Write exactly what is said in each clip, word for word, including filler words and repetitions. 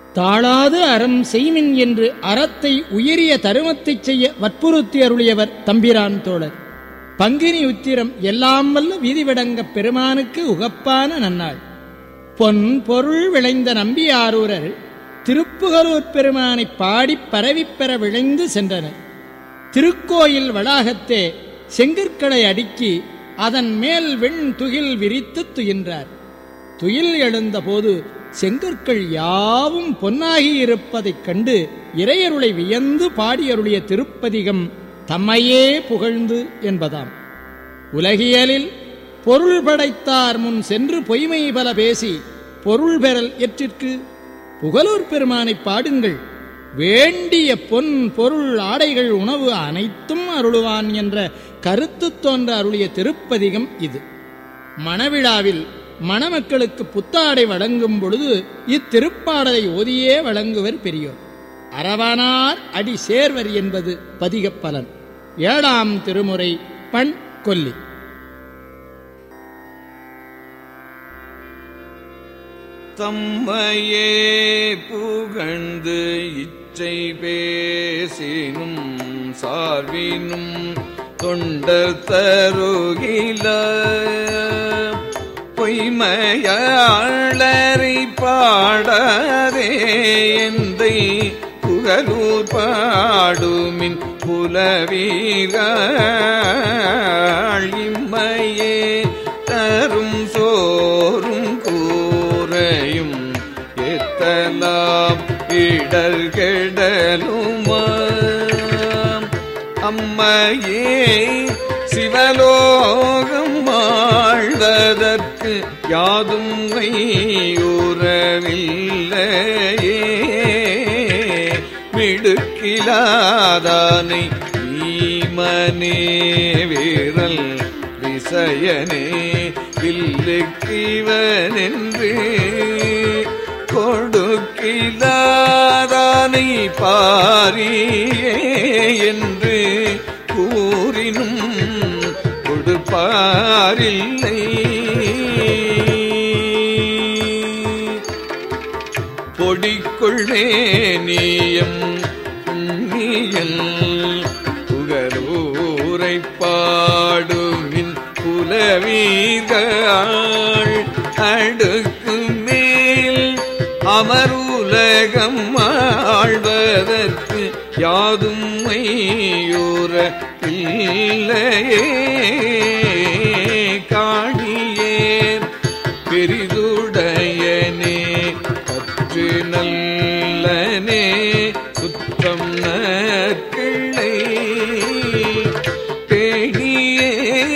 தாழாது அறம் செய்மின் என்று அறத்தை உயரிய தருமத்தைச் செய்ய வற்புறுத்தி அருளியவர் தம்பிரான் தோழர். பங்கினி உத்திரம் எல்லாம் வல்ல வீதிவிடங்கப் பெருமானுக்கு உகப்பான நன்னாள். பொன் பொருள் விளைந்த நம்பியாரூரர் திருப்புகலூர் பெருமானை பாடிப் பரவிப்பெற விளைந்து சென்றனர். திருக்கோயில் வளாகத்தே செங்கற்களை அடுக்கி அதன் மேல் வெண் துகில் விரித்து துயின்றார். துயில் எழுந்தபோது செங்கற்கள் யாவும் பொன்னாகியிருப்பதைக் கண்டு இறையருளை வியந்து பாடியருளிய திருப்பதிகம் தம்மையே புகழ்ந்து என்பதாம். உலகியலில் பொருள் படைத்தார் முன் சென்று பொய்மை பல பேசி பொருள் பெறல் எற்றிற்கு? புகலூர் பெருமானை பாடுங்கள், வேண்டிய பொன் பொருள் ஆடைகள் உணவு அனைத்தும் அருளுவான் என்ற கருத்து தோன்ற அருளிய திருப்பதிகம் இது. மணவிழாவில் மணமக்களுக்கு புத்தாடை வழங்கும் பொழுது இத்திருப்பாடலை ஓதியே வழங்குவர் பெரியோர். அரவனார் அடி சேர்வர் என்பது பதிகப் பலன். ஏழாம் திருமுறை பண் கொல்லி. தம்மையே புகழ்ந்து இச்சை பேசினும் சார்பினும் தொண்டர் தருகில பொய்மையாளரை பாடாதே எந்தை புகலூர் பாடுமின் புலவீர்கள் இம்மையே தரும் சோறும் கூரையும் எத்தலாம் இடர் கெடலுமாம் அம்மையே சிவலோகம் வாழ்வதற்கு யாதும் கையுறவில்லையே மிடுக்கிலாதானை ஈமனே வீரல் விசயனே வில்லுக்கிவனென்று கொடுக்கிலாதானை பாரியே என்று கூறினும் கொடுப்பாரில்லை. பொடிக்குள்ளே நீயம் புண்ணியல் புகழூரை பாடுமின் புலவீர்கள் அடுக்கு மேல் அமருலகம் ஆழ்வதற்கு யாதும் மையூர இல்லையே காணியேர் பெரிதுடையனே கற்று நல்லனே சுத்தம் நற்கிள்ளை பேணியே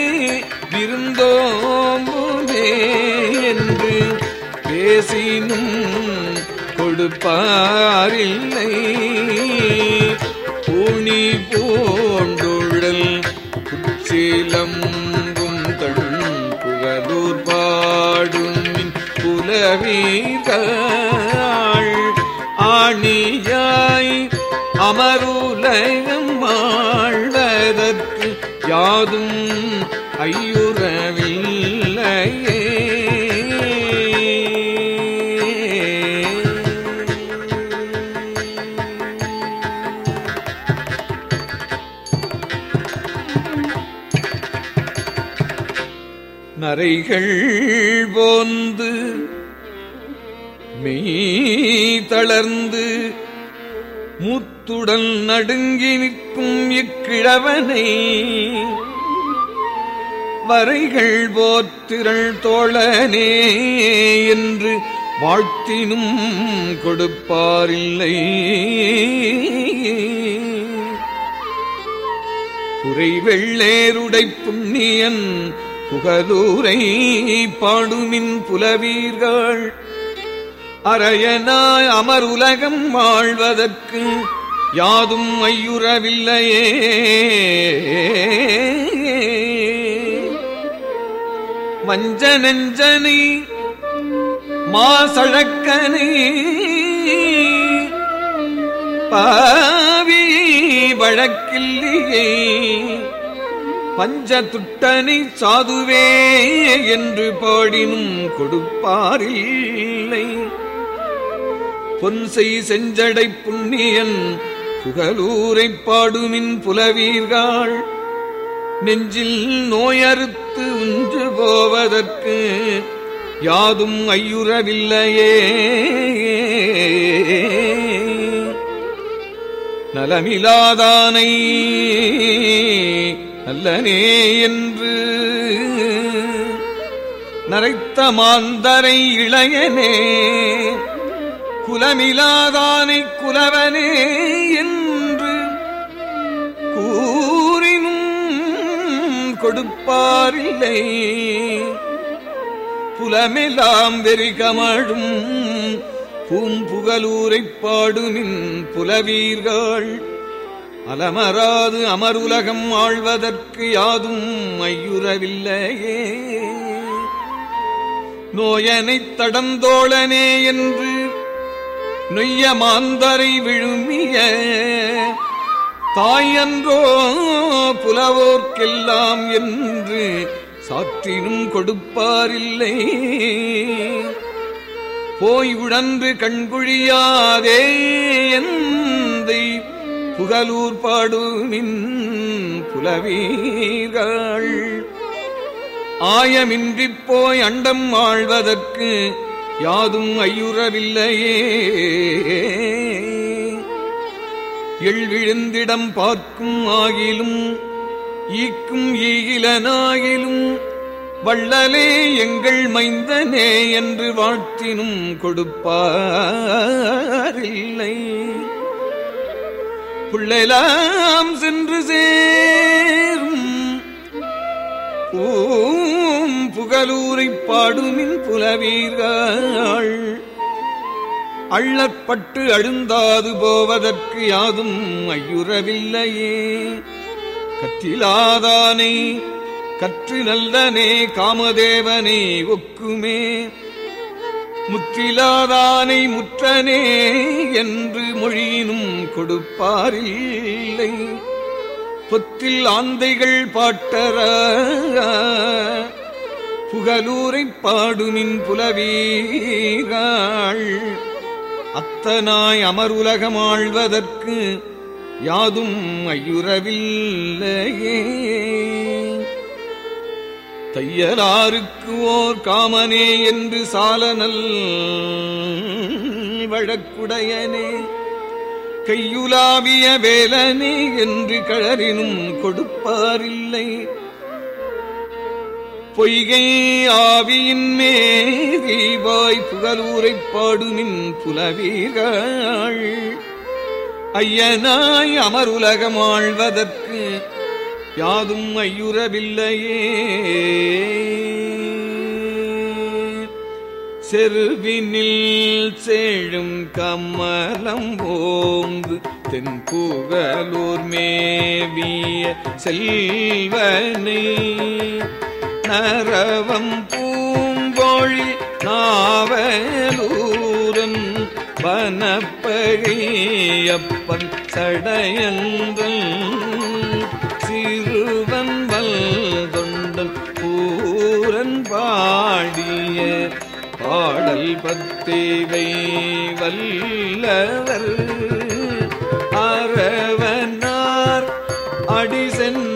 விருந்தோம்புதே என்று பேசினும் கொடுப்பாரில்லை. பூணி பூண்டுழல் குச்சிலம்பும் தன் புகலூர் பாடும் புலவீர்கள் ஆணியாய் அமருலகம் வாழ்வதற்கு யாதும் ஐயுறவில்லையே. நரைகள் போந்து மெய் தளர்ந்து முத்துடன் நடுங்கி நிற்கும் இக்கிழவனை வரைகள் போத்திரள் தோழனே என்று வாழ்த்தினும் கொடுப்பாரில்லை. குறை வெள்ளேருடை புண்ணியன் புகலூரை பாடுமின் புலவீர்கள் அரையனாய் அமர் உலகம் வாழ்வதற்கு யாதும் ஐயுறவில்லையே. வஞ்ச நெஞ்சனை மாசழக்கனை பாவி வழக்கில்லையே பஞ்ச துட்டனை சாதுவே என்று பாடினும் கொடுப்பாரில்லை. பொன்செய் செஞ்சடை புண்ணியன் புகலூரைப் பாடுமின் புலவீர்கள் நெஞ்சில் நோயறுத்து உஞ்சு போவதற்கு யாதும் ஐயுறவில்லையே. நலமிலாதானை நல்லனே என்று நரைத்த மாந்தரை இளையனே குலமிலாதானை குலவனே என்று கூறினும் கொடுப்பாரில்லை. புலமெல்லாம் வெறிகமழும் பூம்புகலூரைப் பாடுமின் புலவீர்கள் அலமராது அமருலகம் ஆழ்வதற்கு யாதும் ஐயுறவில்லையே. நோயனைத் தடந்தோழனே என்று நொய்ய மாந்தரை விழுமிய தாயன்றோ புலவோர்க்கெல்லாம் என்று சாற்றினும் கொடுப்பாரில்லை. போய் உழன்று கண்குழியாதே எந்தை புகலூர் பாடுமின் புலவீர்கள் ஆயமின்றிப் போய் அண்டம் ஆழ்வதற்கு யாதும் ஐயுறவில்லையே. எழ்விழுந்திடம் பார்க்கும் ஆகிலும் ஈக்கும் ஈகிலனாகிலும் வள்ளலே எங்கள் மைந்தனே என்று வாழ்த்தினும் கொடுப்பாரில்லை. புள்ளெலாம் சென்று சேரும் பூம் புகலூரைப் பாடுமின் புலவீர்கள் அள்ளற்பட்டு அழுந்தாது போவதற்கு யாதும் ஐயுறவில்லையே. கற்றிலாதானே கற்று நல்லனே காமதேவனே ஒக்குமே முற்றிலாதானை முற்றனே என்று மொழியினும் கொடுப்பாரில்லை. பொத்தில் ஆந்தைகள் பாட்டர புகலூரைப் பாடுமின் புலவீர்கள் அத்தனாய் அமருலகமாழ்வதற்கு யாதும் ஐயுறவில்லையே. தையலாருக்கு ஓர் காமனே என்று சாலனல் வழக்குடையனே கையுலாவிய வேலனே என்று கழறினும் கொடுப்பாரில்லை. பொய்கை ஆவியின் மேதிவாய் புகலூரைப் பாடுமின் புலவீர்கள் ஐயனாய் அமருலகமாழ்வதற்கு யாதும் ஐயுறவில்லையே. செருவினில் சேழும் கமலம் ஓங்கு தென்புகலூர் மேவிய செல்வனை நரவம் பூங்கோழி நாவலூரன் வனப்பழியப்பன் சடையன்றன் சிறுவன் வல்தொண்டன் பூரன் பாடிய பாடல் பத்தேவை வல்லவர் அரவனார் அடிசென்